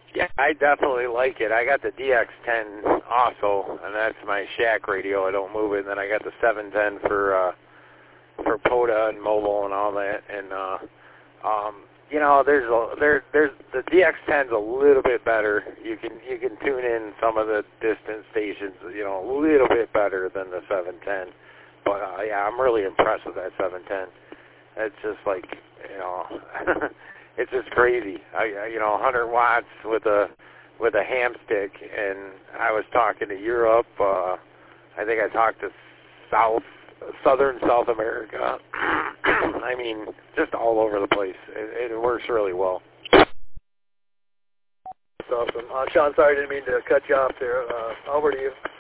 Yeah, I definitely like it. I got the DX10 also, and that's my shack radio. I don't move it. And then I got the 710 for POTA and mobile and all that. And you know, there's the DX10's a little bit better. You can tune in some of the distant stations, you know, a little bit better than the 710. But yeah, I'm really impressed with that 710. It's just like, you know, it's just crazy. You know, 100 watts with a ham stick, and I was talking to Europe. I think I talked to southern South America. I mean, just all over the place. It works really well. That's awesome. Sean, sorry, I didn't mean to cut you off there. Over to you.